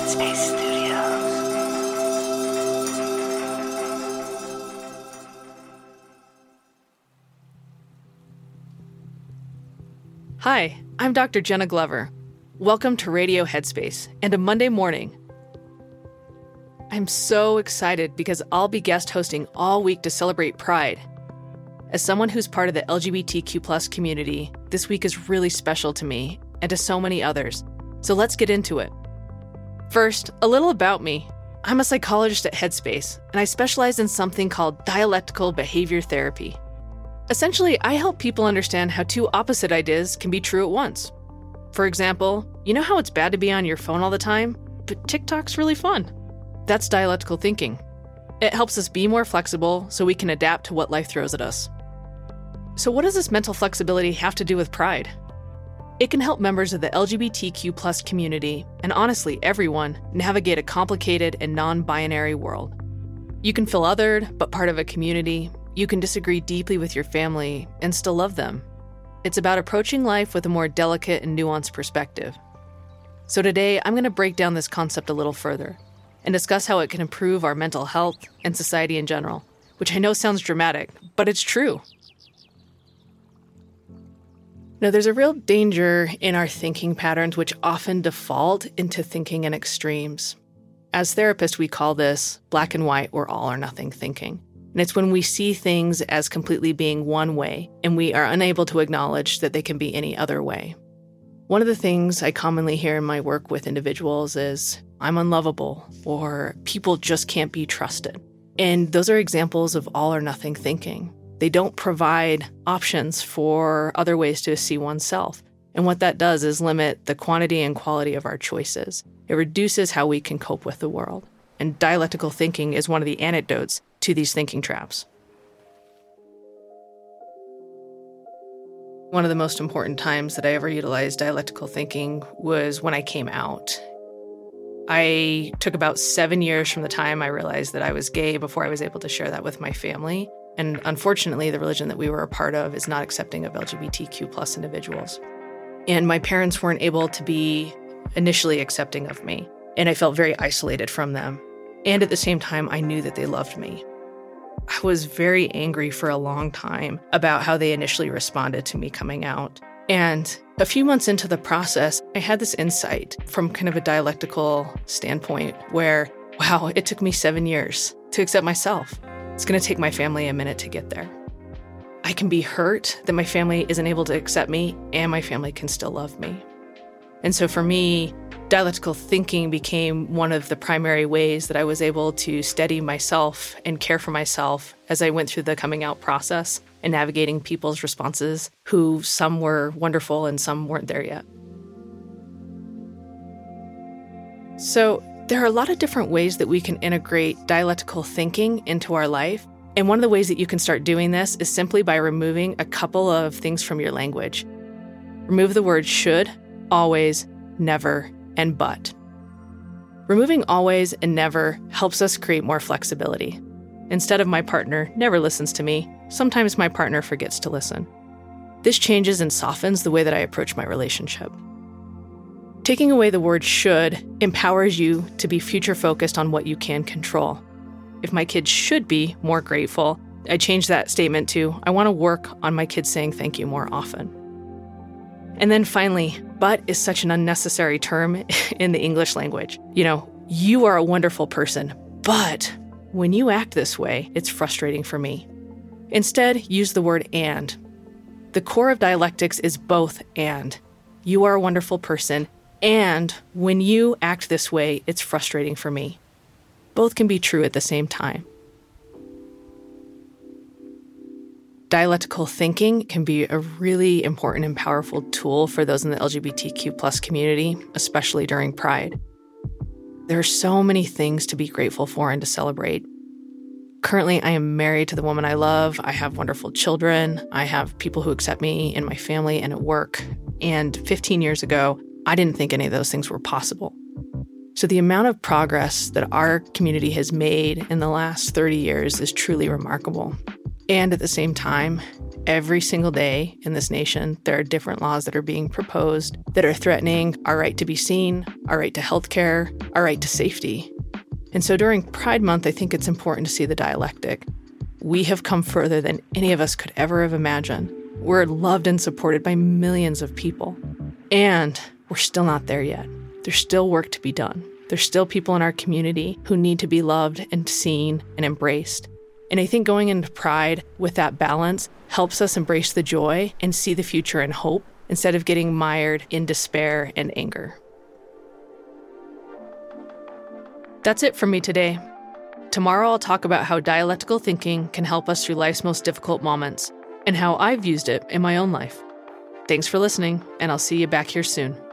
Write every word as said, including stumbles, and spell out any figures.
Headspace Studios. Hi, I'm Doctor Jenna Glover. Welcome to Radio Headspace and a Monday morning. I'm so excited because I'll be guest hosting all week to celebrate Pride. As someone who's part of the L G B T Q plus community, this week is really special to me and to so many others. So let's get into it. First, a little about me. I'm a psychologist at Headspace, and I specialize in something called dialectical behavior therapy. Essentially, I help people understand how two opposite ideas can be true at once. For example, you know how it's bad to be on your phone all the time, but TikTok's really fun? That's dialectical thinking. It helps us be more flexible so we can adapt to what life throws at us. So what does this mental flexibility have to do with Pride? It can help members of the L G B T Q plus community, and honestly everyone, navigate a complicated and non-binary world. You can feel othered, but part of a community. You can disagree deeply with your family and still love them. It's about approaching life with a more delicate and nuanced perspective. So today, I'm going to break down this concept a little further and discuss how it can improve our mental health and society in general, which I know sounds dramatic, but it's true. Now, there's a real danger in our thinking patterns which often default into thinking in extremes. As therapists, we call this black and white or all or nothing thinking. And it's when we see things as completely being one way and we are unable to acknowledge that they can be any other way. One of the things I commonly hear in my work with individuals is, I'm unlovable, or people just can't be trusted. And those are examples of all or nothing thinking. They don't provide options for other ways to see oneself. And what that does is limit the quantity and quality of our choices. It reduces how we can cope with the world. And dialectical thinking is one of the antidotes to these thinking traps. One of the most important times that I ever utilized dialectical thinking was when I came out. I took about seven years from the time I realized that I was gay before I was able to share that with my family. And unfortunately, the religion that we were a part of is not accepting of L G B T Q plus individuals. And my parents weren't able to be initially accepting of me. And I felt very isolated from them. And at the same time, I knew that they loved me. I was very angry for a long time about how they initially responded to me coming out. And a few months into the process, I had this insight from kind of a dialectical standpoint where, wow, it took me seven years to accept myself. It's going to take my family a minute to get there. I can be hurt that my family isn't able to accept me, and my family can still love me. And so for me, dialectical thinking became one of the primary ways that I was able to steady myself and care for myself as I went through the coming out process and navigating people's responses, who some were wonderful and some weren't there yet. So there are a lot of different ways that we can integrate dialectical thinking into our life. And one of the ways that you can start doing this is simply by removing a couple of things from your language. Remove the words should, always, never, and but. Removing always and never helps us create more flexibility. Instead of my partner never listens to me, sometimes my partner forgets to listen. This changes and softens the way that I approach my relationship. Taking away the word should empowers you to be future-focused on what you can control. If my kids should be more grateful, I change that statement to, I want to work on my kids saying thank you more often. And then finally, but is such an unnecessary term in the English language. You know, you are a wonderful person, but when you act this way, it's frustrating for me. Instead, use the word and. The core of dialectics is both and. You are a wonderful person, and when you act this way, it's frustrating for me. Both can be true at the same time. Dialectical thinking can be a really important and powerful tool for those in the L G B T Q plus community, especially during Pride. There are so many things to be grateful for and to celebrate. Currently, I am married to the woman I love. I have wonderful children. I have people who accept me in my family and at work. And fifteen years ago, I didn't think any of those things were possible. So the amount of progress that our community has made in the last thirty years is truly remarkable. And at the same time, every single day in this nation, there are different laws that are being proposed that are threatening our right to be seen, our right to healthcare, our right to safety. And so during Pride Month, I think it's important to see the dialectic. We have come further than any of us could ever have imagined. We're loved and supported by millions of people. And we're still not there yet. There's still work to be done. There's still people in our community who need to be loved and seen and embraced. And I think going into Pride with that balance helps us embrace the joy and see the future in hope instead of getting mired in despair and anger. That's it from me today. Tomorrow I'll talk about how dialectical thinking can help us through life's most difficult moments and how I've used it in my own life. Thanks for listening, and I'll see you back here soon.